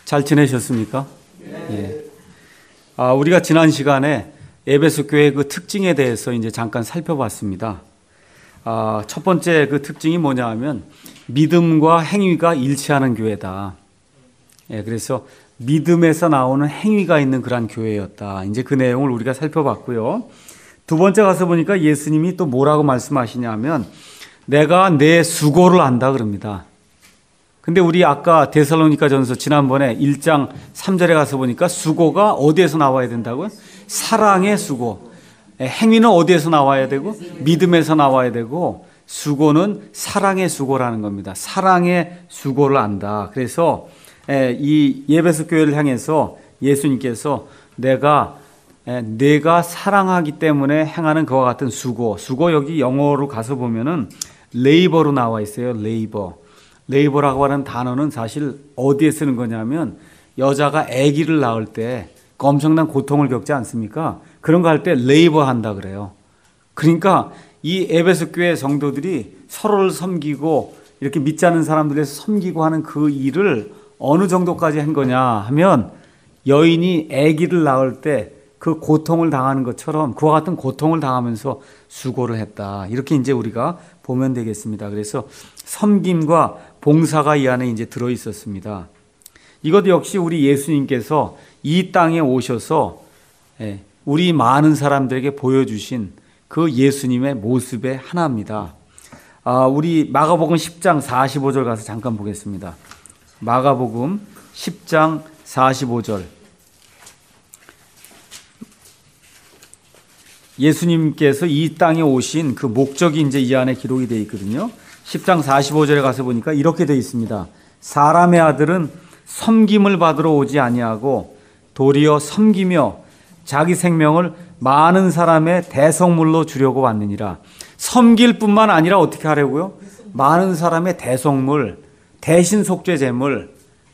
잘 지내셨습니까? 예. 우리가 지난 시간에 에베소 교회 그 특징에 대해서 이제 잠깐 살펴봤습니다. 첫 번째 그 특징이 뭐냐 하면 믿음과 행위가 일치하는 교회다. 예, 그래서 믿음에서 나오는 행위가 있는 그러한 교회였다. 이제 그 내용을 우리가 살펴봤고요. 두 번째 가서 보니까 예수님이 또 뭐라고 말씀하시냐면 내가 내 수고를 안다 그럽니다. 근데 우리 아까 데살로니가전서 지난번에 1장 3절에 가서 보니까 수고가 어디에서 나와야 된다고요? 사랑의 수고. 행위는 어디에서 나와야 되고 믿음에서 나와야 되고 수고는 사랑의 수고라는 겁니다. 사랑의 수고를 안다. 그래서 이 에베소 교회를 향해서 예수님께서 내가 사랑하기 때문에 행하는 그와 같은 수고 여기 영어로 가서 보면은 레이버로 나와 있어요. 레이버라고 하는 단어는 사실 어디에 쓰는 거냐면 여자가 아기를 낳을 때 엄청난 고통을 겪지 않습니까? 그런 거 할 때 레이버 한다 그래요. 그러니까 이 에베소 교회 성도들이 서로를 섬기고 이렇게 믿지 않는 사람들에서 섬기고 하는 그 일을 어느 정도까지 한 거냐 하면 여인이 아기를 낳을 때 그 고통을 당하는 것처럼 그와 같은 고통을 당하면서 수고를 했다. 이렇게 이제 우리가 보면 되겠습니다. 그래서 섬김과 봉사가 이 안에 이제 들어 있었습니다. 이것 역시 우리 예수님께서 이 땅에 오셔서 우리 많은 사람들에게 보여주신 그 예수님의 모습의 하나입니다. 우리 마가복음 10장 45절 가서 잠깐 보겠습니다. 마가복음 10장 45절. 예수님께서 이 땅에 오신 그 목적이 이제 이 안에 기록이 되어 있거든요. 10장 45절에 가서 보니까 이렇게 되어 있습니다. 사람의 아들은 섬김을 받으러 오지 아니하고 도리어 섬기며 자기 생명을 많은 사람의 대성물로 주려고 왔느니라. 섬길 뿐만 아니라 어떻게 하려고요? 많은 사람의 대성물, 대신 속죄 제물.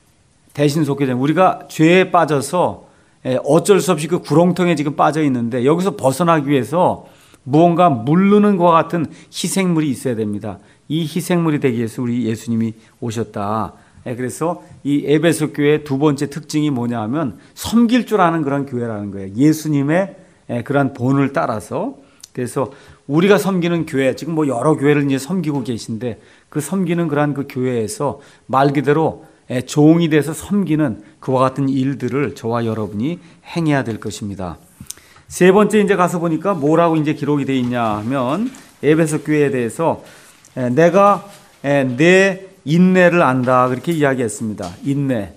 우리가 죄에 빠져서 어쩔 수 없이 그 구렁텅이에 지금 빠져 있는데 여기서 벗어나기 위해서 무언가 물르는 것과 같은 희생물이 있어야 됩니다. 이 희생물이 되기 위해서 우리 예수님이 오셨다. 그래서 이 에베소 교회의 두 번째 특징이 뭐냐 하면 섬길 줄 아는 그런 교회라는 거예요. 예수님의 그런 본을 따라서. 그래서 우리가 섬기는 교회, 지금 뭐 여러 교회를 이제 섬기고 계신데 그 섬기는 그런 그 교회에서 말 그대로 종이 돼서 섬기는 그와 같은 일들을 저와 여러분이 행해야 될 것입니다. 세 번째 이제 가서 보니까 뭐라고 이제 기록이 되어 있냐 하면 에베소 교회에 대해서 내가 내 인내를 안다 그렇게 이야기했습니다. 인내.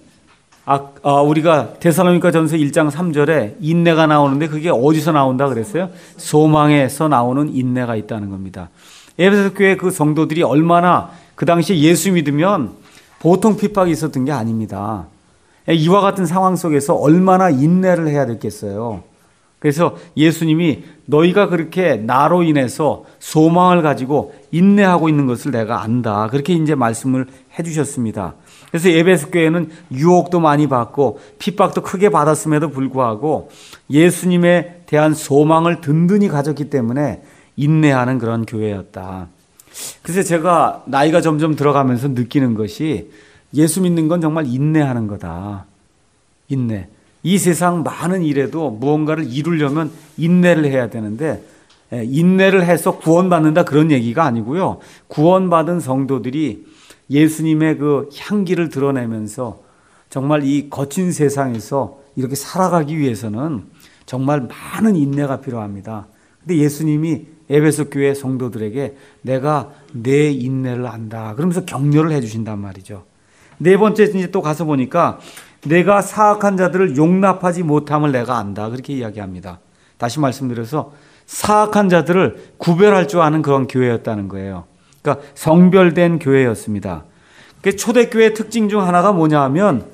우리가 데살로니가전서 1장 3절에 인내가 나오는데 그게 어디서 나온다 그랬어요? 소망에서 나오는 인내가 있다는 겁니다. 에베소 교회 그 성도들이 얼마나 그 당시에 예수 믿으면 보통 핍박이 있었던 게 아닙니다. 이와 같은 상황 속에서 얼마나 인내를 해야 됐겠어요. 그래서 예수님이 너희가 그렇게 나로 인해서 소망을 가지고 인내하고 있는 것을 내가 안다. 그렇게 이제 말씀을 해주셨습니다. 그래서 에베소 교회는 유혹도 많이 받고 핍박도 크게 받았음에도 불구하고 예수님에 대한 소망을 든든히 가졌기 때문에 인내하는 그런 교회였다. 그래서 제가 나이가 점점 들어가면서 느끼는 것이 예수 믿는 건 정말 인내하는 거다. 인내. 이 세상 많은 일에도 무언가를 이루려면 인내를 해야 되는데 인내를 해서 구원받는다 그런 얘기가 아니고요. 구원받은 성도들이 예수님의 그 향기를 드러내면서 정말 이 거친 세상에서 이렇게 살아가기 위해서는 정말 많은 인내가 필요합니다. 근데 예수님이 에베소 교회 성도들에게 내가 내 인내를 안다. 그러면서 격려를 해주신단 말이죠. 네 번째 이제 또 가서 보니까 내가 사악한 자들을 용납하지 못함을 내가 안다. 그렇게 이야기합니다. 다시 말씀드려서 사악한 자들을 구별할 줄 아는 그런 교회였다는 거예요. 그러니까 성별된 교회였습니다. 초대교회의 특징 중 하나가 뭐냐 하면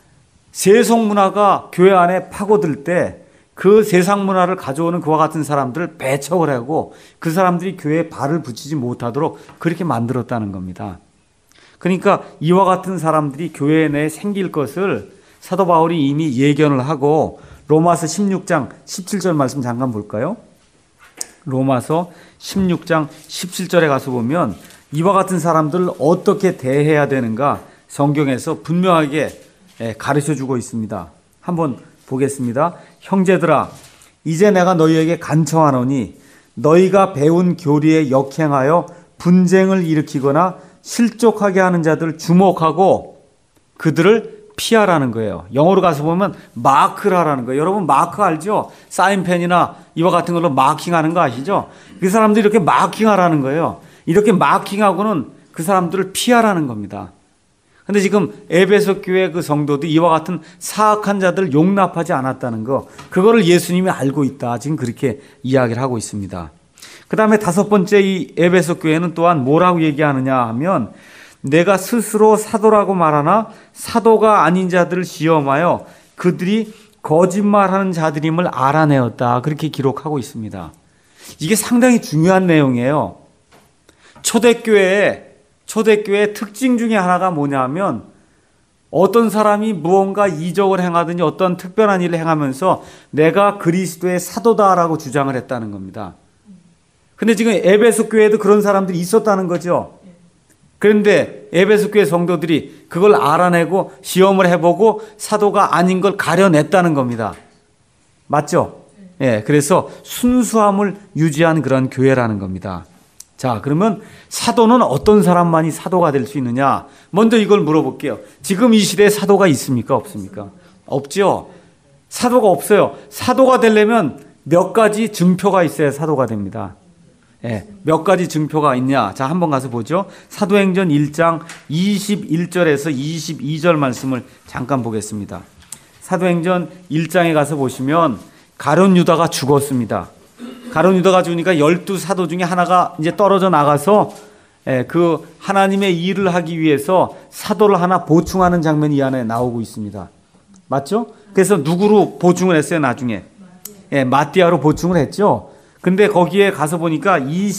세속 문화가 교회 안에 파고들 때 그 세상 문화를 가져오는 그와 같은 사람들을 배척을 하고 그 사람들이 교회에 발을 붙이지 못하도록 그렇게 만들었다는 겁니다. 그러니까 이와 같은 사람들이 교회 내에 생길 것을 사도 바울이 이미 예견을 하고 로마서 16장 17절 말씀 잠깐 볼까요? 로마서 16장 17절에 가서 보면 이와 같은 사람들을 어떻게 대해야 되는가 성경에서 분명하게 가르쳐 주고 있습니다. 한번 보겠습니다. 형제들아, 이제 내가 너희에게 간청하노니 너희가 배운 교리에 역행하여 분쟁을 일으키거나 실족하게 하는 자들을 주목하고 그들을 피하라는 거예요. 영어로 가서 보면 마크라라는 거예요. 여러분 마크 알죠? 사인펜이나 이와 같은 걸로 마킹하는 거 아시죠? 그 사람들이 이렇게 마킹하라는 거예요. 이렇게 마킹하고는 그 사람들을 피하라는 겁니다. 근데 지금 에베소 교회 그 성도도 이와 같은 사악한 자들을 용납하지 않았다는 거, 그거를 예수님이 알고 있다. 지금 그렇게 이야기를 하고 있습니다. 그 다음에 다섯 번째 이 에베소 교회는 또한 뭐라고 얘기하느냐 하면, 내가 스스로 사도라고 말하나 사도가 아닌 자들을 시험하여 그들이 거짓말하는 자들임을 알아내었다. 그렇게 기록하고 있습니다. 이게 상당히 중요한 내용이에요. 초대교회의 특징 중에 하나가 뭐냐면, 어떤 사람이 무언가 이적을 행하든지 어떤 특별한 일을 행하면서 내가 그리스도의 사도다라고 주장을 했다는 겁니다. 근데 지금 에베소 교회에도 그런 사람들이 있었다는 거죠. 그런데 에베소 교회 성도들이 그걸 알아내고 시험을 해보고 사도가 아닌 걸 가려냈다는 겁니다. 맞죠? 예, 그래서 순수함을 유지한 그런 교회라는 겁니다. 자, 그러면 사도는 어떤 사람만이 사도가 될 수 있느냐? 먼저 이걸 물어볼게요. 지금 이 시대에 사도가 있습니까? 없습니까? 없죠. 사도가 없어요. 사도가 되려면 몇 가지 증표가 있어야 사도가 됩니다. 예, 몇 가지 증표가 있냐? 자, 한번 가서 보죠. 사도행전 1장 21절에서 22절 말씀을 잠깐 보겠습니다. 사도행전 1장에 가서 보시면 가룟 유다가 죽었습니다. 가룟 유다가 죽으니까 12사도 중에 하나가 이제 떨어져 나가서 그 하나님의 일을 하기 위해서 사도를 하나 보충하는 장면이 이 안에 나오고 있습니다. 맞죠? 그래서 누구로 보충을 했어요, 나중에? 마띠아로 보충을 했죠. 근데 거기에 가서 보니까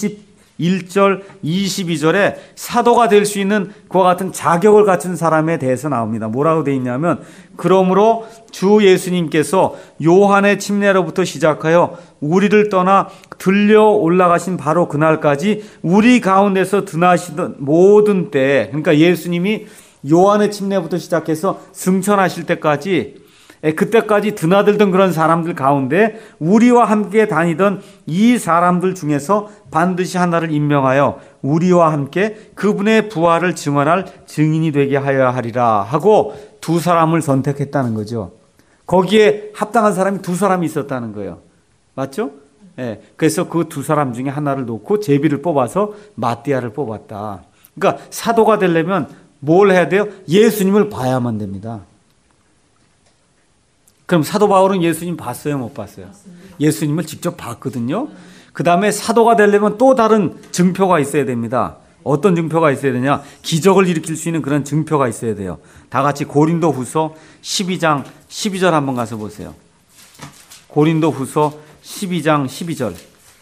21절, 22절에 사도가 될 수 있는 그와 같은 자격을 갖춘 사람에 대해서 나옵니다. 뭐라고 되어 있냐면, 그러므로 주 예수님께서 요한의 침례로부터 시작하여 우리를 떠나 들려 올라가신 바로 그날까지 우리 가운데서 드나시던 모든 때, 그러니까 예수님이 요한의 침례부터 시작해서 승천하실 때까지, 그때까지 드나들던 그런 사람들 가운데 우리와 함께 다니던 이 사람들 중에서 반드시 하나를 임명하여 우리와 함께 그분의 부활을 증언할 증인이 되게 하여야 하리라 하고 두 사람을 선택했다는 거죠. 거기에 합당한 사람이 두 사람이 있었다는 거예요. 맞죠? 그래서 그 두 사람 중에 하나를 놓고 제비를 뽑아서 마띠아를 뽑았다. 그러니까 사도가 되려면 뭘 해야 돼요? 예수님을 봐야만 됩니다. 그럼 사도 바울은 예수님 봤어요, 못 봤어요? 예수님을 직접 봤거든요. 그 다음에 사도가 되려면 또 다른 증표가 있어야 됩니다. 어떤 증표가 있어야 되냐? 기적을 일으킬 수 있는 그런 증표가 있어야 돼요. 다 같이 고린도후서 12장 12절 한번 가서 보세요. 고린도후서 12장 12절.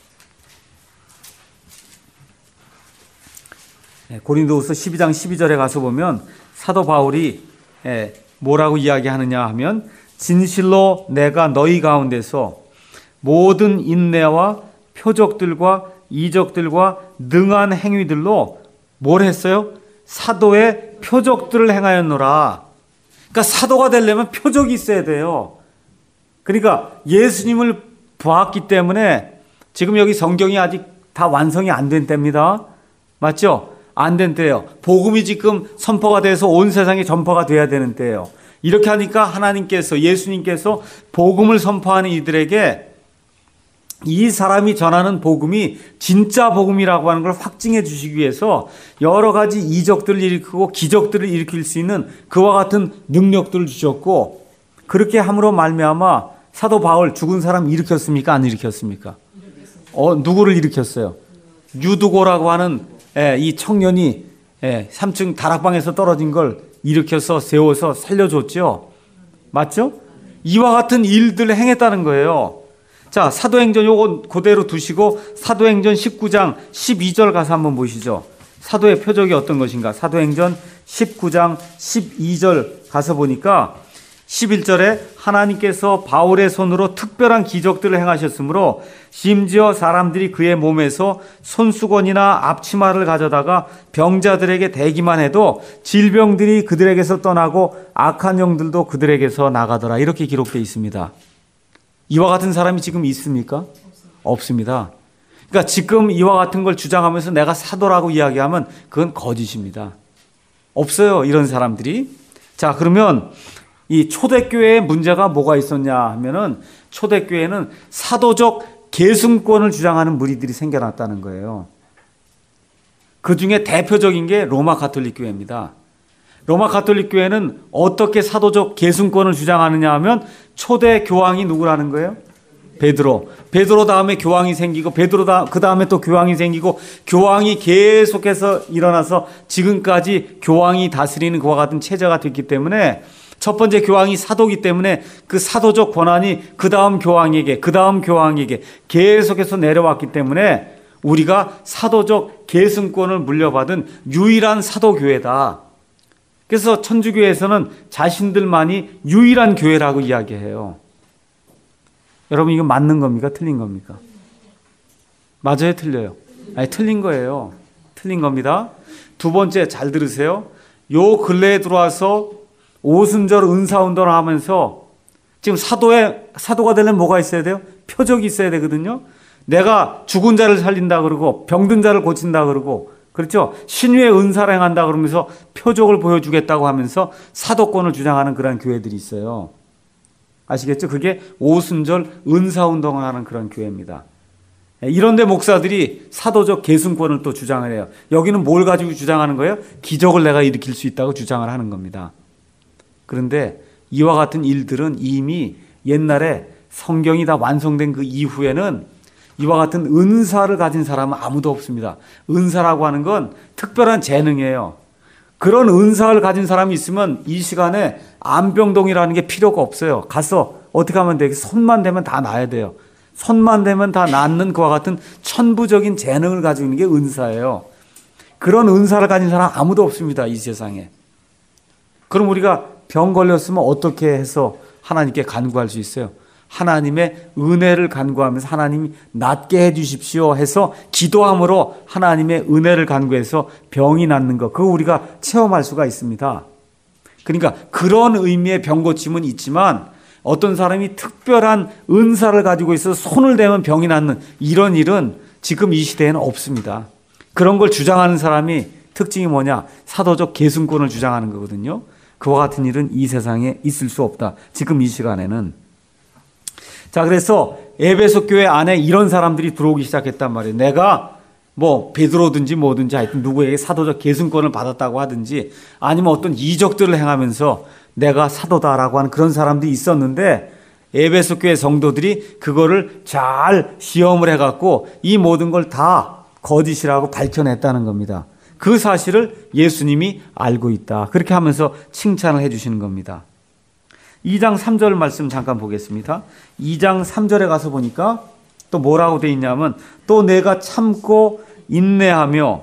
고린도후서 12장 12절에 가서 보면 사도 바울이 뭐라고 이야기하느냐 하면, 진실로 내가 너희 가운데서 모든 인내와 표적들과 이적들과 능한 행위들로 뭘 했어요? 사도의 표적들을 행하였노라. 그러니까 사도가 되려면 표적이 있어야 돼요. 그러니까 예수님을 보았기 때문에 지금 여기 성경이 아직 다 완성이 안 된 때입니다. 맞죠? 안 된 때예요. 복음이 지금 선포가 돼서 온 세상에 전파가 돼야 되는 때예요. 이렇게 하니까 하나님께서, 예수님께서 복음을 선포하는 이들에게 이 사람이 전하는 복음이 진짜 복음이라고 하는 걸 확증해 주시기 위해서 여러 가지 이적들을 일으키고 기적들을 일으킬 수 있는 그와 같은 능력들을 주셨고, 그렇게 함으로 말미암아 사도 바울 죽은 사람 일으켰습니까? 안 일으켰습니까? 누구를 일으켰어요? 유두고라고 하는 이 청년이 3층 다락방에서 떨어진 걸 일으켜서 세워서 살려줬죠. 맞죠? 이와 같은 일들을 행했다는 거예요. 자, 사도행전 요거 그대로 두시고 사도행전 19장 12절 가서 한번 보시죠. 사도의 표적이 어떤 것인가? 사도행전 19장 12절 가서 보니까 11절에 하나님께서 바울의 손으로 특별한 기적들을 행하셨으므로 심지어 사람들이 그의 몸에서 손수건이나 앞치마를 가져다가 병자들에게 대기만 해도 질병들이 그들에게서 떠나고 악한 영들도 그들에게서 나가더라. 이렇게 기록되어 있습니다. 이와 같은 사람이 지금 있습니까? 없습니다. 그러니까 지금 이와 같은 걸 주장하면서 내가 사도라고 이야기하면 그건 거짓입니다. 없어요, 이런 사람들이. 자, 그러면 이 초대교회의 문제가 뭐가 있었냐 하면은 초대교회는 사도적 계승권을 주장하는 무리들이 생겨났다는 거예요. 그 중에 대표적인 게 로마 가톨릭 교회입니다. 로마 가톨릭 교회는 어떻게 사도적 계승권을 주장하느냐 하면 초대 교황이 누구라는 거예요? 베드로. 베드로 다음에 교황이 생기고 그 다음에 또 교황이 생기고 교황이 계속해서 일어나서 지금까지 교황이 다스리는 그와 같은 체제가 됐기 때문에 첫 번째 교황이 사도기 때문에 그 사도적 권한이 그 다음 교황에게 계속해서 내려왔기 때문에 우리가 사도적 계승권을 물려받은 유일한 사도교회다. 그래서 천주교에서는 자신들만이 유일한 교회라고 이야기해요. 여러분, 이거 맞는 겁니까? 틀린 겁니까? 맞아요? 틀려요? 아니, 틀린 거예요. 틀린 겁니다. 두 번째, 잘 들으세요. 요 근래에 들어와서 오순절 은사운동을 하면서 지금 사도가 되려면 뭐가 있어야 돼요? 표적이 있어야 되거든요. 내가 죽은 자를 살린다 그러고 병든 자를 고친다 그러고, 그렇죠? 신유의 은사를 행한다 그러면서 표적을 보여주겠다고 하면서 사도권을 주장하는 그런 교회들이 있어요. 아시겠죠? 그게 오순절 은사운동을 하는 그런 교회입니다. 이런데 목사들이 사도적 계승권을 또 주장을 해요. 여기는 뭘 가지고 주장하는 거예요? 기적을 내가 일으킬 수 있다고 주장을 하는 겁니다. 그런데 이와 같은 일들은 이미 옛날에 성경이 다 완성된 그 이후에는 이와 같은 은사를 가진 사람은 아무도 없습니다. 은사라고 하는 건 특별한 재능이에요. 그런 은사를 가진 사람이 있으면 이 시간에 안병동이라는 게 필요가 없어요. 가서 어떻게 하면 돼요? 손만 대면 다 나아야 돼요. 손만 대면 다 낫는 그와 같은 천부적인 재능을 가지고 있는 게 은사예요. 그런 은사를 가진 사람 아무도 없습니다, 이 세상에. 그럼 우리가 병 걸렸으면 어떻게 해서 하나님께 간구할 수 있어요? 하나님의 은혜를 간구하면서 하나님이 낫게 해 주십시오 해서 기도함으로 하나님의 은혜를 간구해서 병이 낫는 것, 그거 우리가 체험할 수가 있습니다. 그러니까 그런 의미의 병 고침은 있지만 어떤 사람이 특별한 은사를 가지고 있어서 손을 대면 병이 낫는 이런 일은 지금 이 시대에는 없습니다. 그런 걸 주장하는 사람이 특징이 뭐냐? 사도적 계승권을 주장하는 거거든요. 그와 같은 일은 이 세상에 있을 수 없다. 지금 이 시간에는. 자, 그래서 에베소 교회 안에 이런 사람들이 들어오기 시작했단 말이에요. 내가 뭐 베드로든지 뭐든지 하여튼 누구에게 사도적 계승권을 받았다고 하든지 아니면 어떤 이적들을 행하면서 내가 사도다라고 하는 그런 사람들이 있었는데 에베소 교회 성도들이 그거를 잘 시험을 해갖고 이 모든 걸 다 거짓이라고 밝혀냈다는 겁니다. 그 사실을 예수님이 알고 있다. 그렇게 하면서 칭찬을 해 주시는 겁니다. 2장 3절 말씀 잠깐 보겠습니다. 2장 3절에 가서 보니까 또 뭐라고 되어 있냐면 또 내가 참고 인내하며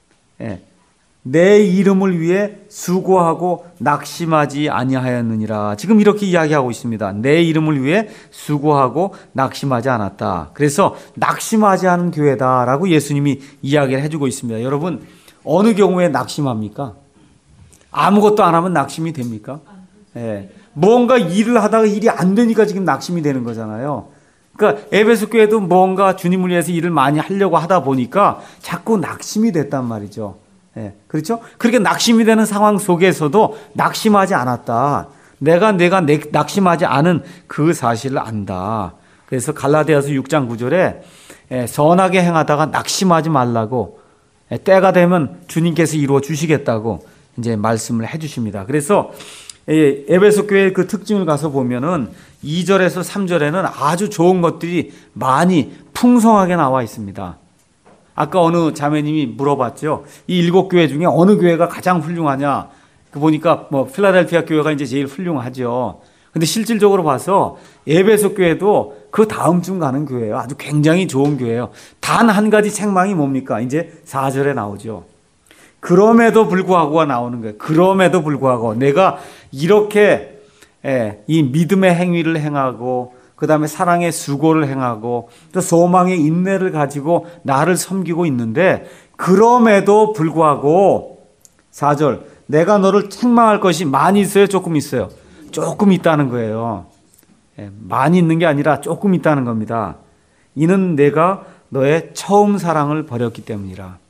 내 이름을 위해 수고하고 낙심하지 아니하였느니라. 지금 이렇게 이야기하고 있습니다. 내 이름을 위해 수고하고 낙심하지 않았다. 그래서 낙심하지 않은 교회다라고 예수님이 이야기를 해주고 있습니다. 여러분, 어느 경우에 낙심합니까? 아무것도 안 하면 낙심이 됩니까? 뭔가 일을 하다가 일이 안 되니까 지금 낙심이 되는 거잖아요. 그러니까 에베소 교회도 뭔가 주님을 위해서 일을 많이 하려고 하다 보니까 자꾸 낙심이 됐단 말이죠. 그렇죠? 그렇게 낙심이 되는 상황 속에서도 낙심하지 않았다. 내가 낙심하지 않은 그 사실을 안다. 그래서 갈라디아서 6장 9절에 선하게 행하다가 낙심하지 말라고 때가 되면 주님께서 이루어 주시겠다고 이제 말씀을 해 주십니다. 그래서 에베소 교회의 그 특징을 가서 보면은 2절에서 3절에는 아주 좋은 것들이 많이 풍성하게 나와 있습니다. 아까 어느 자매님이 물어봤죠. 이 7교회 중에 어느 교회가 가장 훌륭하냐? 그 보니까 뭐 필라델피아 교회가 이제 제일 훌륭하죠. 근데 실질적으로 봐서 에베소 교회도 그 다음 중 가는 교회예요. 아주 굉장히 좋은 교회예요. 단 한 가지 책망이 뭡니까? 이제 4절에 나오죠. 그럼에도 불구하고가 나오는 거예요. 그럼에도 불구하고 내가 이렇게 이 믿음의 행위를 행하고 그 다음에 사랑의 수고를 행하고 또 소망의 인내를 가지고 나를 섬기고 있는데 그럼에도 불구하고 4절 내가 너를 책망할 것이 많이 있어요? 조금 있어요? 조금 있다는 거예요. 많이 있는 게 아니라 조금 있다는 겁니다. 이는 내가 너의 처음 사랑을 버렸기 때문이라.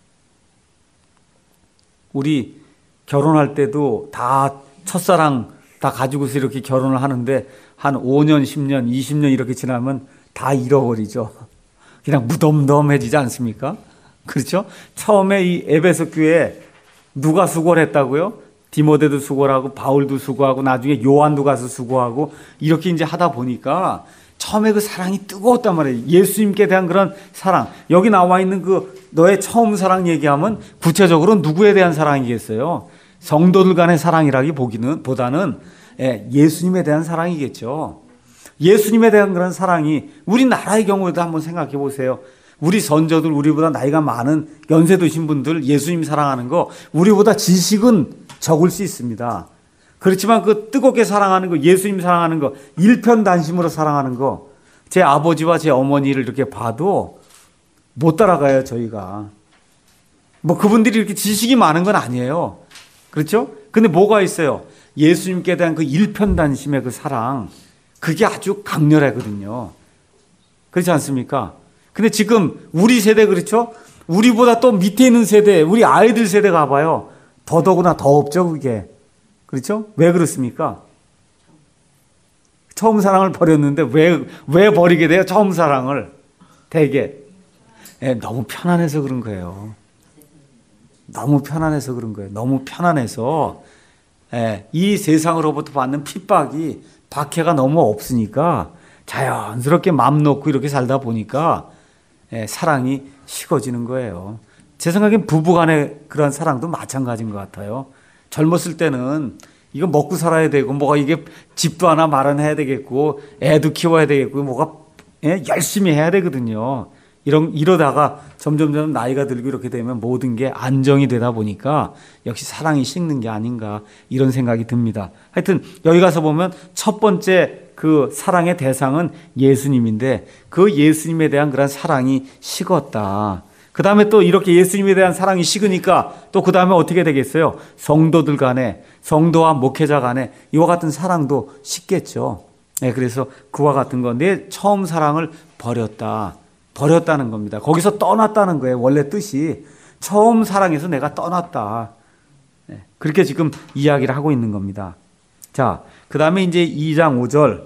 우리 결혼할 때도 다 첫사랑 다 가지고서 이렇게 결혼을 하는데 한 5년, 10년, 20년 이렇게 지나면 다 잃어버리죠. 그냥 무덤덤해지지 않습니까? 그렇죠? 처음에 이 에베소 교회에 누가 수고를 했다고요? 디모데도 수고를 하고 바울도 수고하고 나중에 요한도 가서 수고하고 이렇게 이제 하다 보니까 처음에 그 사랑이 뜨거웠단 말이에요. 예수님께 대한 그런 사랑. 여기 나와 있는 그 너의 처음 사랑 얘기하면 구체적으로 누구에 대한 사랑이겠어요? 성도들 간의 사랑이라기보다는 예수님에 대한 사랑이겠죠. 예수님에 대한 그런 사랑이 우리나라의 경우에도 한번 생각해 보세요. 우리 선조들, 우리보다 나이가 많은 연세 드신 분들 예수님 사랑하는 거 우리보다 지식은 적을 수 있습니다. 그렇지만 그 뜨겁게 사랑하는 거, 예수님 사랑하는 거, 일편단심으로 사랑하는 거, 제 아버지와 제 어머니를 이렇게 봐도 못 따라가요, 저희가. 뭐 그분들이 이렇게 지식이 많은 건 아니에요. 그렇죠? 근데 뭐가 있어요? 예수님께 대한 그 일편단심의 그 사랑, 그게 아주 강렬하거든요. 그렇지 않습니까? 근데 지금 우리 세대 그렇죠? 우리보다 또 밑에 있는 세대, 우리 아이들 세대 가봐요. 더더구나 더 없죠, 그게. 그렇죠? 왜 그렇습니까? 처음 사랑을 버렸는데 왜 버리게 돼요? 처음 사랑을. 되게. 너무 편안해서 그런 거예요. 너무 편안해서 그런 거예요. 너무 편안해서 이 세상으로부터 받는 핍박이 박해가 너무 없으니까 자연스럽게 마음 놓고 이렇게 살다 보니까 사랑이 식어지는 거예요. 제 생각엔 부부간의 그런 사랑도 마찬가지인 것 같아요. 젊었을 때는 이거 먹고 살아야 되고 뭐가 이게 집도 하나 마련해야 되겠고 애도 키워야 되겠고 뭐가 열심히 해야 되거든요. 이러다가 점점 나이가 들고 이렇게 되면 모든 게 안정이 되다 보니까 역시 사랑이 식는 게 아닌가 이런 생각이 듭니다. 하여튼 여기 가서 보면 첫 번째 그 사랑의 대상은 예수님인데 그 예수님에 대한 그런 사랑이 식었다. 그 다음에 또 이렇게 예수님에 대한 사랑이 식으니까 또 그 다음에 어떻게 되겠어요? 성도들 간에, 성도와 목회자 간에 이와 같은 사랑도 식겠죠. 그래서 그와 같은 거, 내 처음 사랑을 버렸다는 겁니다. 거기서 떠났다는 거예요. 원래 뜻이 처음 사랑에서 내가 떠났다. 그렇게 지금 이야기를 하고 있는 겁니다. 자, 그 다음에 이제 2장 5절.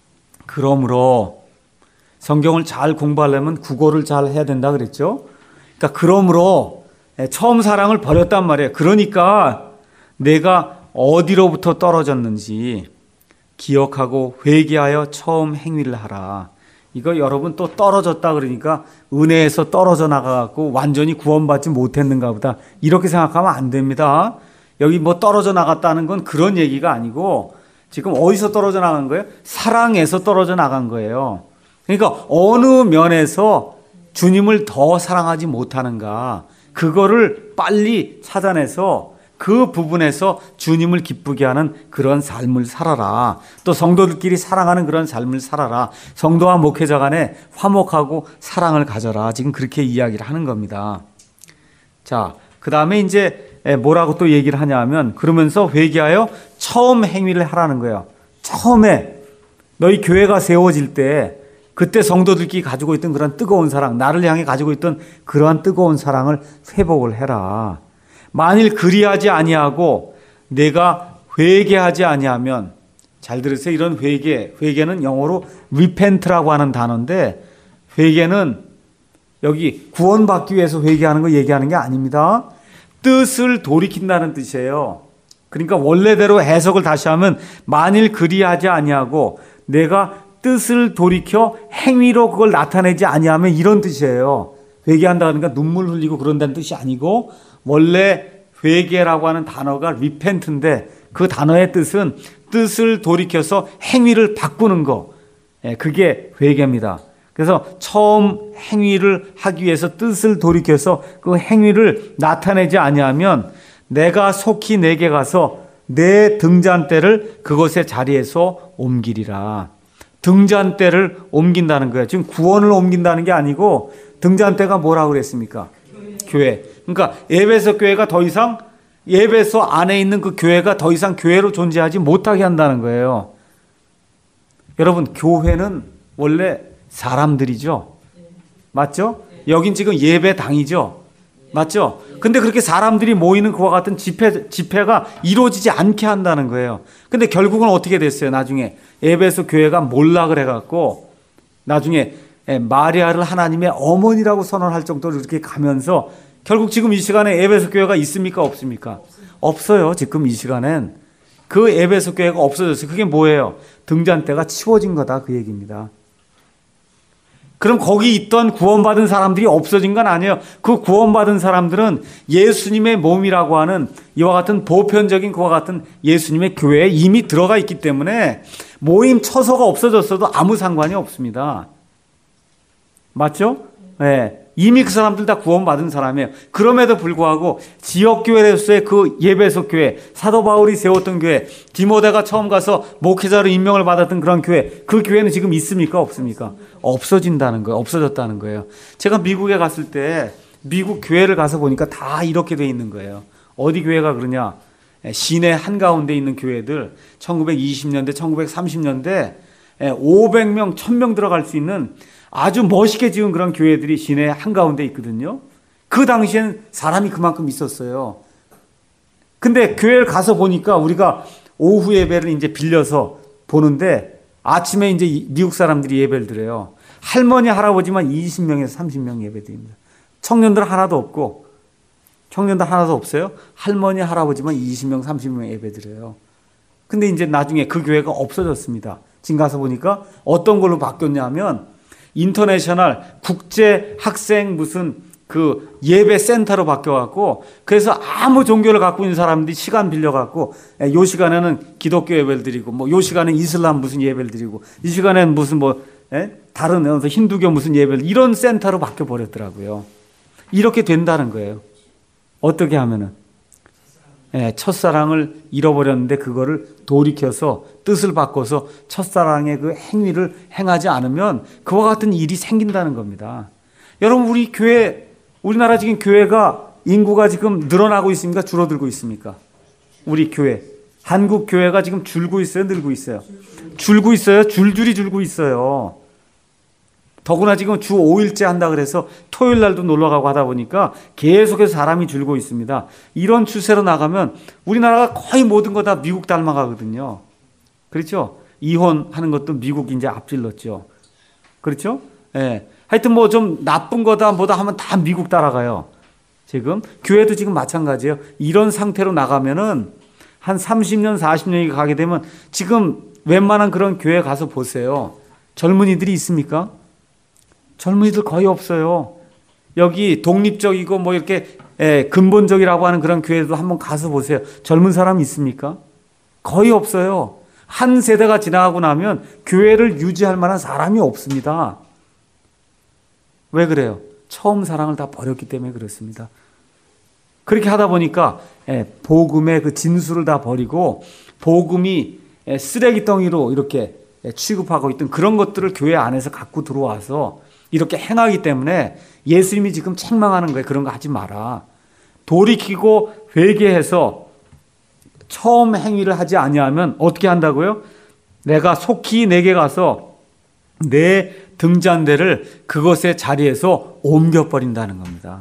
그러므로 성경을 잘 공부하려면 국어를 잘 해야 된다 그랬죠. 그러니까 그러므로 처음 사랑을 버렸단 말이에요. 그러니까 내가 어디로부터 떨어졌는지 기억하고 회개하여 처음 행위를 하라. 이거 여러분 또 떨어졌다 그러니까 은혜에서 떨어져 나가갖고 완전히 구원받지 못했는가 보다 이렇게 생각하면 안 됩니다. 여기 뭐 떨어져 나갔다는 건 그런 얘기가 아니고 지금 어디서 떨어져 나간 거예요? 사랑에서 떨어져 나간 거예요. 그러니까 어느 면에서 주님을 더 사랑하지 못하는가 그거를 빨리 찾아내서 그 부분에서 주님을 기쁘게 하는 그런 삶을 살아라. 또 성도들끼리 사랑하는 그런 삶을 살아라. 성도와 목회자 간에 화목하고 사랑을 가져라. 지금 그렇게 이야기를 하는 겁니다. 자, 그 다음에 이제 뭐라고 또 얘기를 하냐면 그러면서 회개하여 처음 행위를 하라는 거예요. 처음에 너희 교회가 세워질 때 그때 성도들끼리 가지고 있던 그런 뜨거운 사랑, 나를 향해 가지고 있던 그러한 뜨거운 사랑을 회복을 해라. 만일 그리하지 아니하고 내가 회개하지 아니하면, 잘 들으세요. 이런 회개는 영어로 repent라고 하는 단어인데 회개는 여기 구원받기 위해서 회개하는 거 얘기하는 게 아닙니다. 뜻을 돌이킨다는 뜻이에요. 그러니까 원래대로 해석을 다시 하면 만일 그리하지 아니하고 내가 뜻을 돌이켜 행위로 그걸 나타내지 아니하면 이런 뜻이에요. 회개한다 그러니까 눈물 흘리고 그런다는 뜻이 아니고 원래 회개라고 하는 단어가 repent인데 그 단어의 뜻은 뜻을 돌이켜서 행위를 바꾸는 거. 그게 회개입니다. 그래서 처음 행위를 하기 위해서 뜻을 돌이켜서 그 행위를 나타내지 아니하면 내가 속히 내게 가서 내 등잔대를 그것의 자리에서 옮기리라. 등잔대를 옮긴다는 거예요. 지금 구원을 옮긴다는 게 아니고 등잔대가 뭐라고 그랬습니까? 교회. 그러니까 에베소 교회가 더 이상 에베소 안에 있는 그 교회가 더 이상 교회로 존재하지 못하게 한다는 거예요. 여러분, 교회는 원래 사람들이죠. 맞죠? 여긴 지금 예배당이죠. 맞죠? 근데 그렇게 사람들이 모이는 그와 같은 집회가 이루어지지 않게 한다는 거예요. 근데 결국은 어떻게 됐어요? 나중에 에베소 교회가 몰락을 해갖고 나중에 마리아를 하나님의 어머니라고 선언할 정도로 이렇게 가면서 결국 지금 이 시간에 에베소 교회가 있습니까? 없습니까? 없어요. 지금 이 시간엔. 그 에베소 교회가 없어졌어요. 그게 뭐예요? 등잔대가 치워진 거다, 그 얘기입니다. 그럼 거기 있던 구원받은 사람들이 없어진 건 아니에요. 그 구원받은 사람들은 예수님의 몸이라고 하는 이와 같은 보편적인 그와 같은 예수님의 교회에 이미 들어가 있기 때문에 모임 처소가 없어졌어도 아무 상관이 없습니다. 맞죠? 네. 이미 그 사람들 다 구원받은 사람이에요. 그럼에도 불구하고 지역교회로서의 그 예배소 교회, 사도 바울이 세웠던 교회, 디모데가 처음 가서 목회자로 임명을 받았던 그런 교회, 그 교회는 지금 있습니까? 없습니까? 없어진다는 거예요. 없어졌다는 거예요. 제가 미국에 갔을 때 미국 교회를 가서 보니까 다 이렇게 돼 있는 거예요. 어디 교회가 그러냐? 시내 한가운데 있는 교회들 1920년대, 1930년대 500명, 1000명 들어갈 수 있는 아주 멋있게 지은 그런 교회들이 시내 한가운데 있거든요. 그 당시엔 사람이 그만큼 있었어요. 근데 교회를 가서 보니까 우리가 오후 예배를 이제 빌려서 보는데 아침에 이제 미국 사람들이 예배를 드려요. 할머니, 할아버지만 20명에서 30명 예배 드립니다. 청년들 하나도 없고, 청년들 하나도 없어요. 할머니, 할아버지만 20명, 30명 예배 드려요. 근데 이제 나중에 그 교회가 없어졌습니다. 지금 가서 보니까 어떤 걸로 바뀌었냐면 인터내셔널 국제 학생 무슨 그 예배 센터로 바뀌어갖고 그래서 아무 종교를 갖고 있는 사람들이 시간 빌려갖고 요 시간에는 기독교 예배를 드리고 뭐 요 시간에는 이슬람 무슨 예배를 드리고 이 시간에는 무슨 뭐 다른 힌두교 무슨 예배를 이런 센터로 바뀌어 버렸더라고요. 이렇게 된다는 거예요. 어떻게 하면은 첫사랑을 잃어버렸는데 그거를 돌이켜서 뜻을 바꿔서 첫사랑의 그 행위를 행하지 않으면 그와 같은 일이 생긴다는 겁니다. 여러분, 우리 교회, 우리나라 지금 교회가 인구가 지금 늘어나고 있습니까? 줄어들고 있습니까? 우리 교회. 한국 교회가 지금 줄고 있어요? 늘고 있어요? 줄고 있어요? 줄줄이 줄고 있어요. 더구나 지금 주 5일째 한다 그래서 토요일 날도 놀러 가고 하다 보니까 계속해서 사람이 줄고 있습니다. 이런 추세로 나가면 우리나라가 거의 모든 거 다 미국 닮아가거든요. 그렇죠? 이혼하는 것도 미국이 이제 앞질렀죠. 그렇죠? 예. 하여튼 뭐 좀 나쁜 거다 뭐다 하면 다 미국 따라가요. 지금 교회도 지금 마찬가지예요. 이런 상태로 나가면은 한 30년, 40년이 가게 되면 지금 웬만한 그런 교회 가서 보세요. 젊은이들이 있습니까? 젊은이들 거의 없어요. 여기 독립적이고 뭐 이렇게 근본적이라고 하는 그런 교회도 한번 가서 보세요. 젊은 사람 있습니까? 거의 없어요. 한 세대가 지나가고 나면 교회를 유지할 만한 사람이 없습니다. 왜 그래요? 처음 사랑을 다 버렸기 때문에 그렇습니다. 그렇게 하다 보니까 복음의 그 진수를 다 버리고 복음이 쓰레기덩이로 이렇게 취급하고 있던 그런 것들을 교회 안에서 갖고 들어와서 이렇게 행하기 때문에 예수님이 지금 책망하는 거예요. 그런 거 하지 마라. 돌이키고 회개해서 처음 행위를 하지 아니하면 어떻게 한다고요? 내가 속히 내게 가서 내 등잔대를 그것의 자리에서 옮겨버린다는 겁니다.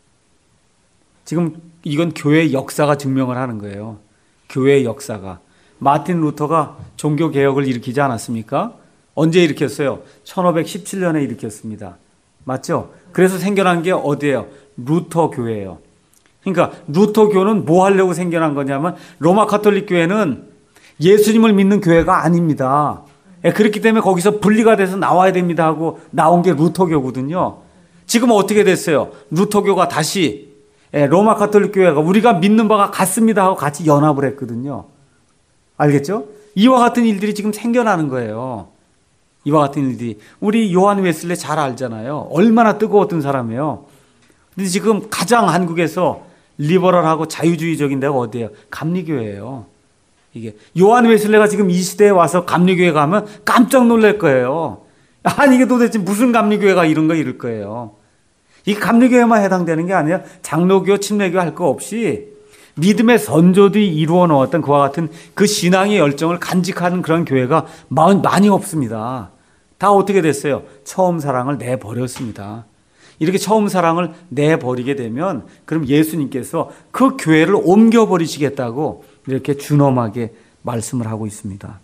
지금 이건 교회의 역사가 증명을 하는 거예요. 교회의 역사가. 마틴 루터가 종교개혁을 일으키지 않았습니까? 언제 일으켰어요? 1517년에 일으켰습니다. 맞죠? 그래서 생겨난 게 어디예요? 루터 교회예요. 그러니까 루터 교는 뭐 하려고 생겨난 거냐면 로마 가톨릭 교회는 예수님을 믿는 교회가 아닙니다. 그렇기 때문에 거기서 분리가 돼서 나와야 됩니다 하고 나온 게 루터교거든요. 지금 어떻게 됐어요? 루터교가 다시 로마 가톨릭 교회가 우리가 믿는 바가 같습니다 하고 같이 연합을 했거든요. 알겠죠? 이와 같은 일들이 지금 생겨나는 거예요. 이와 같은 일들이. 우리 요한 웨슬리 잘 알잖아요. 얼마나 뜨거웠던 사람이에요. 근데 지금 가장 한국에서 리버럴하고 자유주의적인 데가 어디예요? 감리교회예요. 이게 요한 웨슬레가 지금 이 시대에 와서 감리교회 가면 깜짝 놀랄 거예요. 아니 이게 도대체 무슨 감리교회가 이런 거 이럴 거예요. 이 감리교회만 해당되는 게 아니라 장로교, 침례교 할 거 없이 믿음의 선조들이 이루어 놓았던 그와 같은 그 신앙의 열정을 간직하는 그런 교회가 많이 없습니다. 다 어떻게 됐어요? 처음 사랑을 내버렸습니다. 이렇게 처음 사랑을 내버리게 되면 그럼 예수님께서 그 교회를 옮겨버리시겠다고 이렇게 준엄하게 말씀을 하고 있습니다.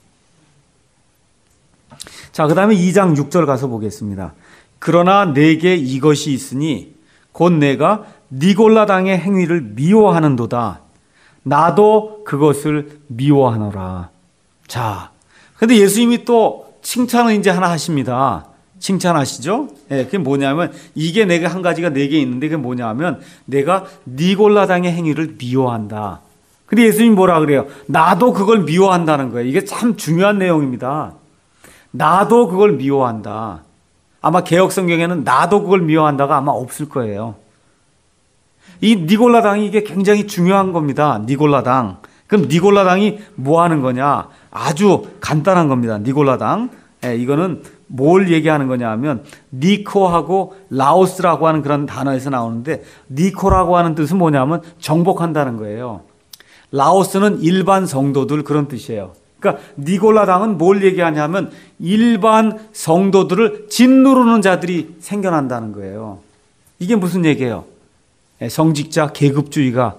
자, 그 다음에 2장 6절 가서 보겠습니다. 그러나 내게 이것이 있으니 곧 내가 니골라당의 행위를 미워하는도다. 나도 그것을 미워하노라. 자, 근데 예수님이 또 칭찬을 이제 하나 하십니다. 칭찬하시죠? 예, 그게 뭐냐면 이게 내가 한 가지가 네 개 있는데 그게 뭐냐면 내가 니골라당의 행위를 미워한다. 근데 예수님이 뭐라 그래요? 나도 그걸 미워한다는 거예요. 이게 참 중요한 내용입니다. 나도 그걸 미워한다. 아마 개역 성경에는 나도 그걸 미워한다가 아마 없을 거예요. 이 니골라당이 이게 굉장히 중요한 겁니다. 니골라당. 그럼 니골라당이 뭐 하는 거냐? 아주 간단한 겁니다. 니골라당. 예, 이거는 뭘 얘기하는 거냐 하면 니코하고 라오스라고 하는 그런 단어에서 나오는데 니코라고 하는 뜻은 뭐냐면 정복한다는 거예요. 라오스는 일반 성도들 그런 뜻이에요. 그러니까 니골라당은 뭘 얘기하냐면 일반 성도들을 짓누르는 자들이 생겨난다는 거예요. 이게 무슨 얘기예요? 성직자 계급주의가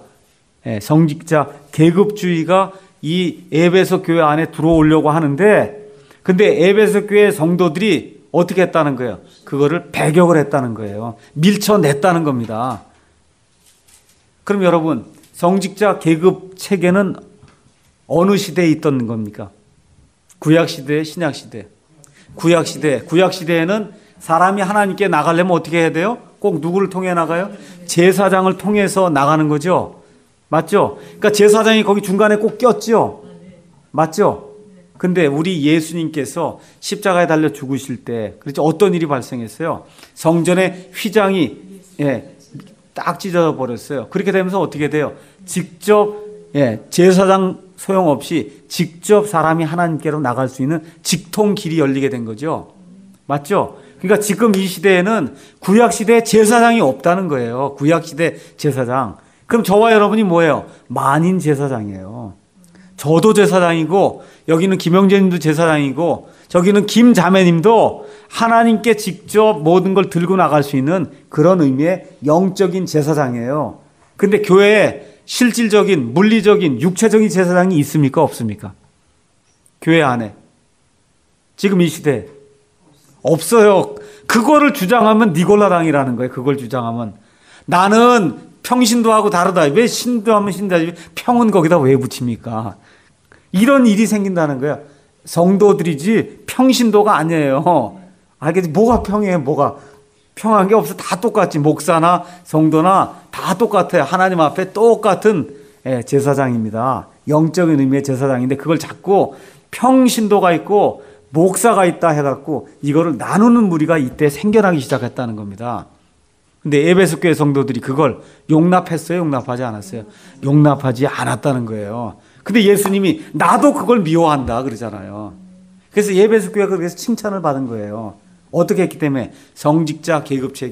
이 에베소 교회 안에 들어오려고 하는데 근데 에베소 교회 성도들이 어떻게 했다는 거예요? 그거를 배격을 했다는 거예요. 밀쳐냈다는 겁니다. 그럼 여러분 성직자 계급 체계는 어느 시대에 있던 겁니까? 구약시대, 신약시대. 구약시대에는 사람이 하나님께 나가려면 어떻게 해야 돼요? 꼭 누구를 통해 나가요? 제사장을 통해서 나가는 거죠. 맞죠? 그러니까 제사장이 거기 중간에 꼭 꼈죠. 맞죠? 근데 우리 예수님께서 십자가에 달려 죽으실 때 그렇죠? 어떤 일이 발생했어요? 성전의 휘장이 딱 찢어져 버렸어요. 그렇게 되면서 어떻게 돼요? 직접 제사장 소용없이 직접 사람이 하나님께로 나갈 수 있는 직통 길이 열리게 된 거죠. 맞죠? 그러니까 지금 이 시대에는 구약시대에 제사장이 없다는 거예요. 구약시대 제사장. 그럼 저와 여러분이 뭐예요? 만인 제사장이에요. 저도 제사장이고 여기는 김영재님도 제사장이고 저기는 김자매님도 하나님께 직접 모든 걸 들고 나갈 수 있는 그런 의미의 영적인 제사장이에요. 근데 교회에 실질적인 물리적인 육체적인 제사장이 있습니까? 없습니까? 교회 안에 지금 이 시대에 없어요. 그거를 주장하면 니골라당이라는 거예요. 그걸 주장하면 나는 평신도하고 다르다. 왜 신도하면 신도하지 평은 거기다 왜 붙입니까? 이런 일이 생긴다는 거예요. 성도들이지 평신도가 아니에요. 알겠지? 뭐가 평이에요? 뭐가 평한 게 없어. 다 똑같지. 목사나 성도나 다 똑같아요. 하나님 앞에 똑같은 제사장입니다. 영적인 의미의 제사장인데 그걸 자꾸 평신도가 있고 목사가 있다 해갖고 이거를 나누는 무리가 이때 생겨나기 시작했다는 겁니다. 근데 에베소 교회 성도들이 그걸 용납했어요? 용납하지 않았어요? 용납하지 않았다는 거예요. 근데 예수님이 나도 그걸 미워한다 그러잖아요. 그래서 에베소 교회가 그래서 칭찬을 받은 거예요. 어떻게 했기 때문에 성직자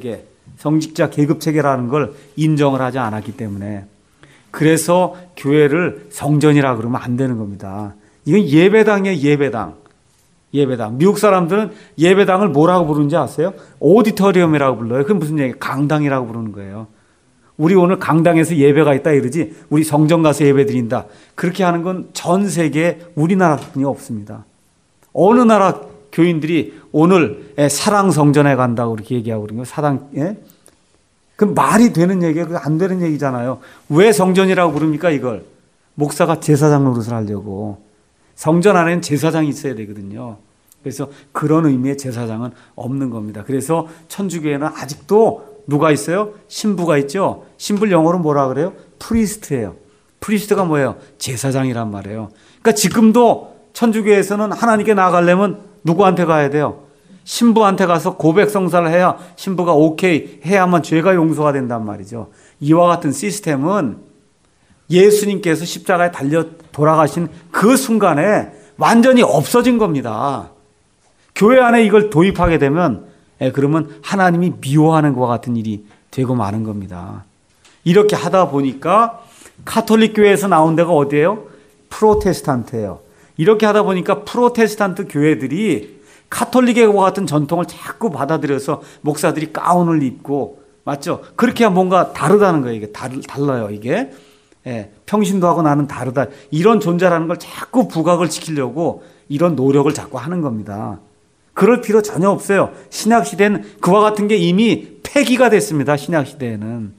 계급체계라는 걸 인정을 하지 않았기 때문에. 그래서 교회를 성전이라 그러면 안 되는 겁니다. 이건 예배당이에요. 예배당. 미국 사람들은 예배당을 뭐라고 부르는지 아세요? 오디토리움이라고 불러요. 그게 무슨 얘기예요? 강당이라고 부르는 거예요. 우리 오늘 강당에서 예배가 있다 이러지 우리 성전 가서 예배 드린다. 그렇게 하는 건 전 세계에 우리나라뿐이 없습니다. 어느 나라 교인들이 오늘 사랑 성전에 간다고 그렇게 얘기하고 그러는 거예요. 그 말이 되는 얘기예요? 그게 안 되는 얘기잖아요. 왜 성전이라고 부릅니까 이걸? 목사가 제사장 노릇을 하려고. 성전 안에는 제사장이 있어야 되거든요. 그래서 그런 의미의 제사장은 없는 겁니다. 그래서 천주교회는 아직도 누가 있어요? 신부가 있죠. 신부를 영어로 뭐라 그래요? 프리스트예요. 프리스트가 뭐예요? 제사장이란 말이에요. 그러니까 지금도 천주교회에서는 하나님께 나아가려면 누구한테 가야 돼요? 신부한테 가서 고백 성사를 해야 신부가 오케이 해야만 죄가 용서가 된단 말이죠. 이와 같은 시스템은 예수님께서 십자가에 달려 돌아가신 그 순간에 완전히 없어진 겁니다. 교회 안에 이걸 도입하게 되면 그러면 하나님이 미워하는 것과 같은 일이 되고 마는 겁니다. 이렇게 하다 보니까 카톨릭 교회에서 나온 데가 어디예요? 프로테스탄트예요. 이렇게 하다 보니까 프로테스탄트 교회들이 카톨릭과 같은 전통을 자꾸 받아들여서 목사들이 가운을 입고, 맞죠? 그렇게 뭔가 다르다는 거예요. 이게 달라요. 이게 평신도하고 나는 다르다. 이런 존재라는 걸 자꾸 부각을 시키려고 이런 노력을 자꾸 하는 겁니다. 그럴 필요 전혀 없어요. 신약시대는 그와 같은 게 이미 폐기가 됐습니다. 신약시대에는.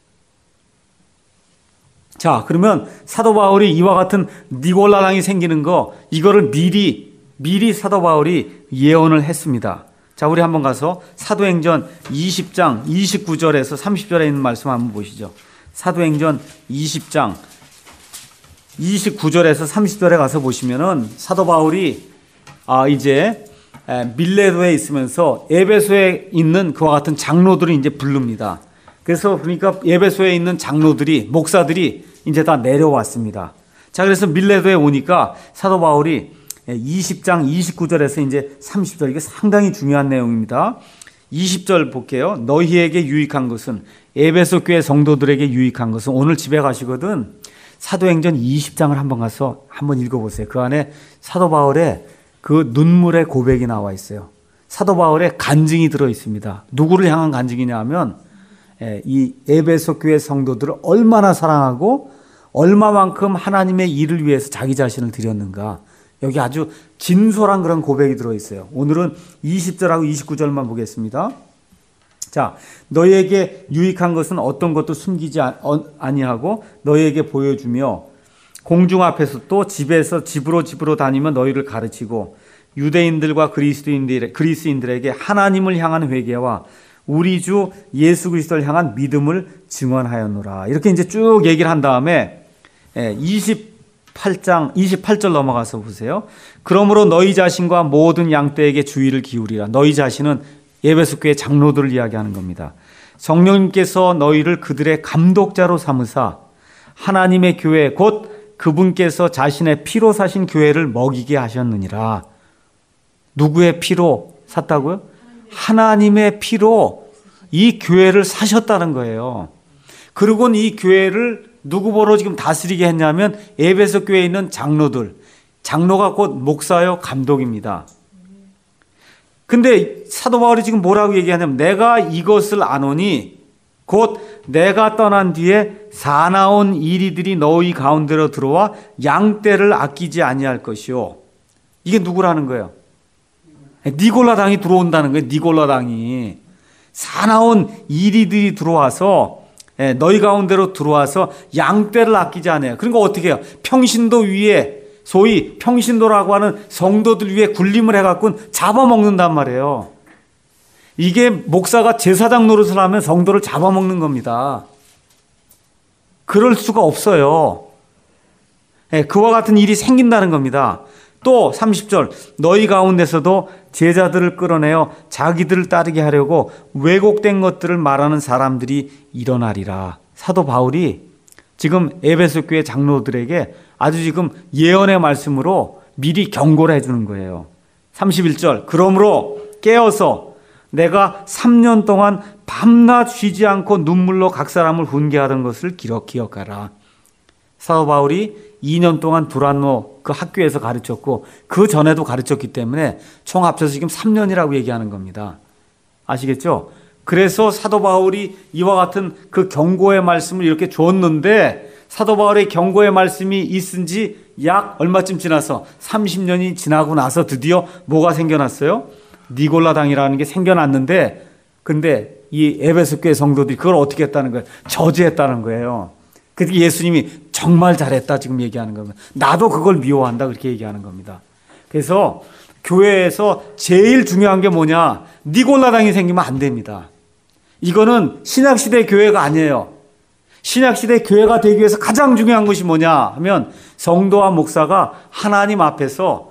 자, 그러면 사도 바울이 이와 같은 니골라당이 생기는 거, 이거를 미리 사도 바울이 예언을 했습니다. 자, 우리 한번 가서 사도행전 20장 29절에서 30절에 있는 말씀 한번 보시죠. 사도행전 20장 29절에서 30절에 가서 보시면은 사도 바울이 이제 밀레도에 있으면서 에베소에 있는 그와 같은 장로들을 이제 부릅니다. 그래서 그러니까 에베소에 있는 장로들이, 목사들이 이제 다 내려왔습니다. 자, 그래서 밀레도에 오니까 사도 바울이 20장 29절에서 이제 30절, 이게 상당히 중요한 내용입니다. 20절 볼게요. 너희에게 유익한 것은, 에베소 교회 성도들에게 유익한 것은, 오늘 집에 가시거든 사도행전 20장을 한번 가서 한번 읽어보세요. 그 안에 사도 바울의 그 눈물의 고백이 나와 있어요. 사도 바울의 간증이 들어 있습니다. 누구를 향한 간증이냐 하면 이 에베소 교회 성도들을 얼마나 사랑하고 얼마만큼 하나님의 일을 위해서 자기 자신을 드렸는가. 여기 아주 진솔한 그런 고백이 들어 있어요. 오늘은 20절하고 29절만 보겠습니다. 자, 너희에게 유익한 것은 어떤 것도 숨기지 아니하고 너희에게 보여주며 공중 앞에서 또 집으로 다니며 너희를 가르치고 유대인들과 그리스인들에게 하나님을 향한 회개와 우리 주 예수 그리스도를 향한 믿음을 증언하였노라. 이렇게 이제 쭉 얘기를 한 다음에 28절 넘어가서 보세요. 그러므로 너희 자신과 모든 양떼에게 주의를 기울이라. 너희 자신은 에베소 교회 장로들을 이야기하는 겁니다. 성령님께서 너희를 그들의 감독자로 삼으사 하나님의 교회 곧 그분께서 자신의 피로 사신 교회를 먹이게 하셨느니라. 누구의 피로 샀다고요? 하나님의 피로 이 교회를 사셨다는 거예요. 그리고 이 교회를 누구 보러 지금 다스리게 했냐면 에베소 교회에 있는 장로들. 장로가 곧 목사요 감독입니다. 근데 사도 바울이 지금 뭐라고 얘기하냐면 내가 이것을 아노니 곧 내가 떠난 뒤에 사나운 이리들이 너희 가운데로 들어와 양떼를 아끼지 아니할 것이요. 이게 누구라는 거예요? 니골라당이 들어온다는 거예요. 니골라당이. 사나운 이리들이 들어와서 너희 가운데로 들어와서 양떼를 아끼지 않아요. 그러니까 어떻게 해요? 평신도 위에 소위 평신도라고 하는 성도들 위에 군림을 해갖고 잡아먹는단 말이에요. 이게 목사가 제사장 노릇을 하면 성도를 잡아먹는 겁니다. 그럴 수가 없어요. 그와 같은 일이 생긴다는 겁니다. 또 30절 너희 가운데서도 제자들을 끌어내어 자기들을 따르게 하려고 왜곡된 것들을 말하는 사람들이 일어나리라. 사도 바울이 지금 에베소 교회 장로들에게 아주 지금 예언의 말씀으로 미리 경고를 해주는 거예요. 31절 그러므로 깨어서 내가 3년 동안 밤낮 쉬지 않고 눈물로 각 사람을 훈계하던 것을 기억하라. 사도 바울이 2년 동안 두란노 그 학교에서 가르쳤고 그 전에도 가르쳤기 때문에 총 합쳐서 지금 3년이라고 얘기하는 겁니다. 아시겠죠? 그래서 사도 바울이 이와 같은 그 경고의 말씀을 이렇게 줬는데 사도 바울의 경고의 말씀이 있은 지 약 얼마쯤 지나서 30년이 지나고 나서 드디어 뭐가 생겨났어요? 니골라당이라는 게 생겨났는데 근데 이 에베소 교회 성도들이 그걸 어떻게 했다는 거예요? 저지했다는 거예요. 그래서 예수님이 정말 잘했다 지금 얘기하는 겁니다. 나도 그걸 미워한다 그렇게 얘기하는 겁니다. 그래서 교회에서 제일 중요한 게 뭐냐? 니골라당이 생기면 안 됩니다. 이거는 신약시대 교회가 아니에요. 신약시대 교회가 되기 위해서 가장 중요한 것이 뭐냐 하면 성도와 목사가 하나님 앞에서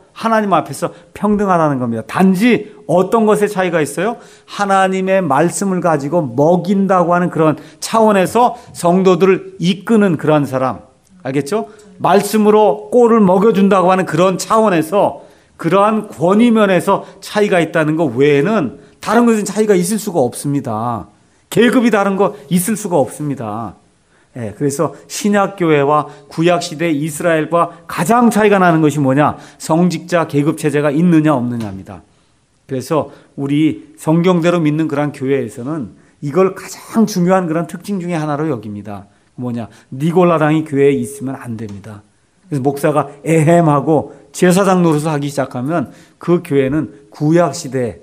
평등하다는 겁니다. 단지 어떤 것에 차이가 있어요? 하나님의 말씀을 가지고 먹인다고 하는 그런 차원에서 성도들을 이끄는 그런 사람. 알겠죠? 말씀으로 꼴을 먹여준다고 하는 그런 차원에서 그러한 권위면에서 차이가 있다는 것 외에는 다른 것은 차이가 있을 수가 없습니다. 계급이 다른 거 있을 수가 없습니다. 그래서 신약교회와 구약시대 이스라엘과 가장 차이가 나는 것이 뭐냐? 성직자 계급체제가 있느냐 없느냐입니다. 그래서 우리 성경대로 믿는 그런 교회에서는 이걸 가장 중요한 그런 특징 중에 하나로 여깁니다. 뭐냐? 니골라당이 교회에 있으면 안 됩니다. 그래서 목사가 에헴하고 제사장 노릇을 하기 시작하면 그 교회는 구약시대에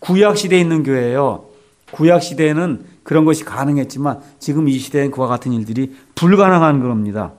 있는 교회예요. 구약시대에는 그런 것이 가능했지만 지금 이 시대엔 그와 같은 일들이 불가능한 겁니다.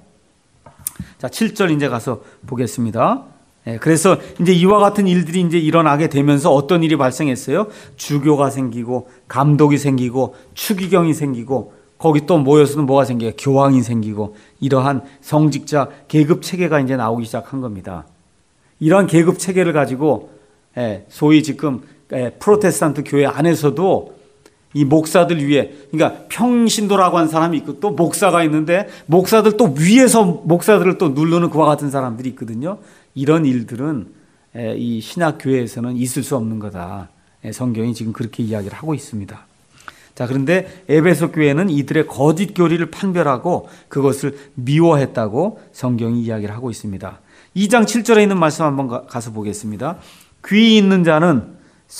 자, 7절 이제 가서 보겠습니다. 그래서 이제 이와 같은 일들이 이제 일어나게 되면서 어떤 일이 발생했어요? 주교가 생기고 감독이 생기고 추기경이 생기고 거기 또 모여서는 뭐가 생겨요? 교황이 생기고 이러한 성직자 계급 체계가 이제 나오기 시작한 겁니다. 이러한 계급 체계를 가지고 소위 지금 프로테스탄트 교회 안에서도 이 목사들 위에, 그러니까 평신도라고 하는 사람이 있고 또 목사가 있는데 목사들 또 위에서 목사들을 또 누르는 그와 같은 사람들이 있거든요. 이런 일들은 이 신약 교회에서는 있을 수 없는 거다. 성경이 지금 그렇게 이야기를 하고 있습니다. 자, 그런데 에베소 교회는 이들의 거짓 교리를 판별하고 그것을 미워했다고 성경이 이야기를 하고 있습니다. 2장 7절에 있는 말씀 한번 가서 보겠습니다. 귀 있는 자는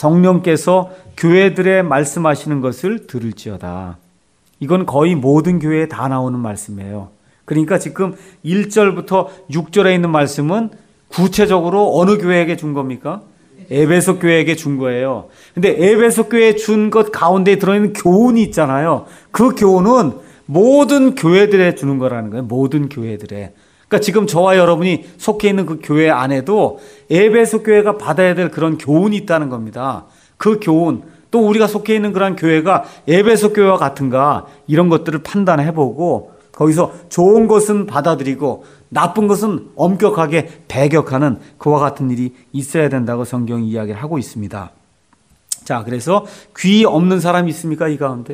성령께서 교회들의 말씀하시는 것을 들을지어다. 이건 거의 모든 교회에 다 나오는 말씀이에요. 그러니까 지금 1절부터 6절에 있는 말씀은 구체적으로 어느 교회에게 준 겁니까? 에베소 교회에게 준 거예요. 근데 에베소 교회에 준 것 가운데 들어있는 교훈이 있잖아요. 그 교훈은 모든 교회들에 주는 거라는 거예요. 모든 교회들에. 그러니까 지금 저와 여러분이 속해 있는 그 교회 안에도 에베소 교회가 받아야 될 그런 교훈이 있다는 겁니다. 그 교훈, 또 우리가 속해 있는 그런 교회가 에베소 교회와 같은가 이런 것들을 판단해보고 거기서 좋은 것은 받아들이고 나쁜 것은 엄격하게 배격하는 그와 같은 일이 있어야 된다고 성경이 이야기를 하고 있습니다. 자, 그래서 귀 없는 사람이 있습니까? 이 가운데?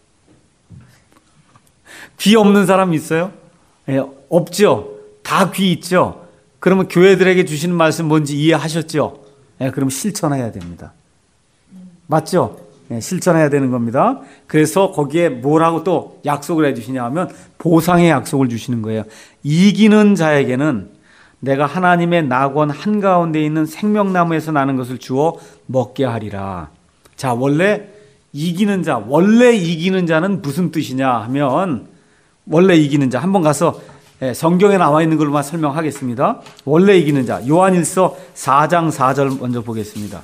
귀 없는 사람이 있어요? 없죠. 다 귀 있죠. 그러면 교회들에게 주시는 말씀 뭔지 이해하셨죠? 그럼 실천해야 됩니다. 맞죠? 실천해야 되는 겁니다. 그래서 거기에 뭐라고 또 약속을 해주시냐 하면 보상의 약속을 주시는 거예요. 이기는 자에게는 내가 하나님의 낙원 한가운데 있는 생명나무에서 나는 것을 주어 먹게 하리라. 자, 원래 이기는 자는 무슨 뜻이냐 하면 원래 이기는 자 한번 가서 성경에 나와 있는 걸로만 설명하겠습니다. 원래 이기는 자 요한일서 4장 4절 먼저 보겠습니다.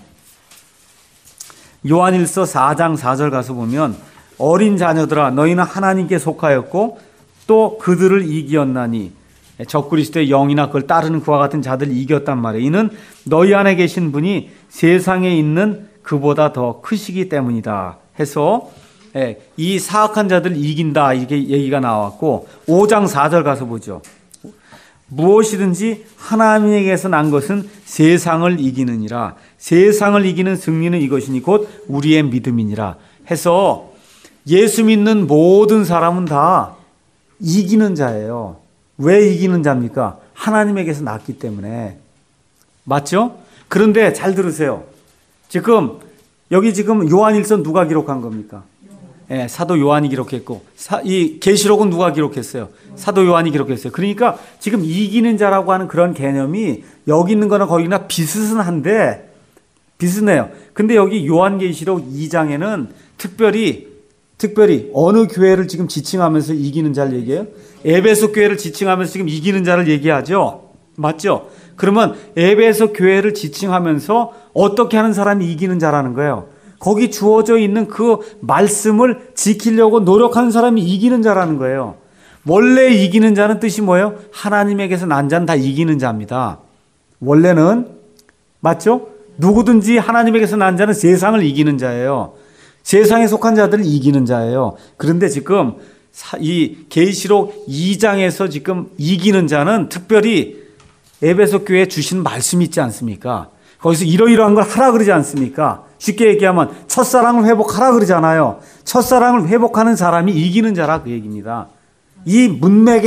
요한일서 4장 4절 가서 보면 어린 자녀들아 너희는 하나님께 속하였고 또 그들을 이기었나니 적그리스도의 영이나 그걸 따르는 그와 같은 자들을 이겼단 말이에요. 이는 너희 안에 계신 분이 세상에 있는 그보다 더 크시기 때문이다 해서 이 사악한 자들을 이긴다 이게 얘기가 나왔고 5장 4절 가서 보죠. 무엇이든지 하나님에게서 난 것은 세상을 이기느니라. 세상을 이기는 승리는 이것이니 곧 우리의 믿음이니라 해서 예수 믿는 모든 사람은 다 이기는 자예요. 왜 이기는 자입니까? 하나님에게서 났기 때문에. 맞죠? 그런데 잘 들으세요. 여기 지금 요한일서 누가 기록한 겁니까? 사도 요한이 기록했고 이 계시록은 누가 기록했어요? 사도 요한이 기록했어요. 그러니까 지금 이기는 자라고 하는 그런 개념이 여기 있는 거나 거기나 비슷한데 비슷해요. 근데 여기 요한계시록 2장에는 특별히 어느 교회를 지금 지칭하면서 이기는 자를 얘기해요? 에베소 교회를 지칭하면서 지금 이기는 자를 얘기하죠. 맞죠? 그러면 에베소 교회를 지칭하면서 어떻게 하는 사람이 이기는 자라는 거예요? 거기 주어져 있는 그 말씀을 지키려고 노력하는 사람이 이기는 자라는 거예요. 원래 이기는 자는 뜻이 뭐예요? 하나님에게서 난 자는 다 이기는 자입니다. 원래는 맞죠? 누구든지 하나님에게서 난 자는 세상을 이기는 자예요. 세상에 속한 자들을 이기는 자예요. 그런데 지금 이 계시록 2장에서 지금 이기는 자는 특별히 에베소 교회에 주신 말씀이 있지 않습니까? 거기서 이러이러한 걸 하라 그러지 않습니까? 쉽게 얘기하면 첫사랑을 회복하라 그러잖아요. 첫사랑을 회복하는 사람이 이기는 자라 그 얘기입니다. 이 문맥에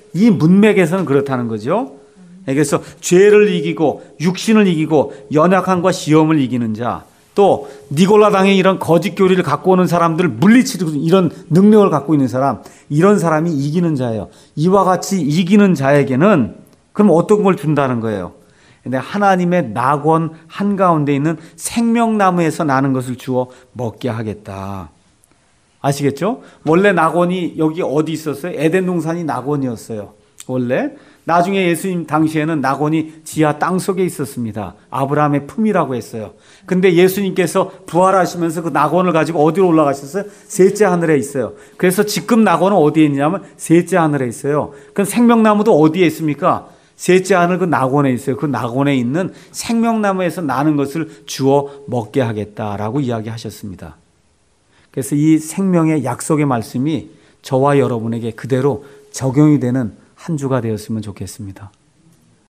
이 문맥에서는 그렇다는 거죠. 그래서 죄를 이기고 육신을 이기고 연약함과 시험을 이기는 자, 또 니골라당의 이런 거짓 교리를 갖고 오는 사람들을 물리치는 이런 능력을 갖고 있는 사람, 이런 사람이 이기는 자예요. 이와 같이 이기는 자에게는 그럼 어떤 걸 준다는 거예요? 근데 하나님의 낙원 한가운데 있는 생명나무에서 나는 것을 주어 먹게 하겠다. 아시겠죠? 원래 낙원이 여기 어디 있었어요? 에덴 동산이 낙원이었어요. 원래. 나중에 예수님 당시에는 낙원이 지하 땅속에 있었습니다. 아브라함의 품이라고 했어요. 근데 예수님께서 부활하시면서 그 낙원을 가지고 어디로 올라가셨어요? 셋째 하늘에 있어요. 그래서 지금 낙원은 어디에 있냐면 셋째 하늘에 있어요. 그럼 생명나무도 어디에 있습니까? 셋째 하늘 그 낙원에 있어요. 그 낙원에 있는 생명나무에서 나는 것을 주어 먹게 하겠다라고 이야기하셨습니다. 그래서 이 생명의 약속의 말씀이 저와 여러분에게 그대로 적용이 되는 한 주가 되었으면 좋겠습니다.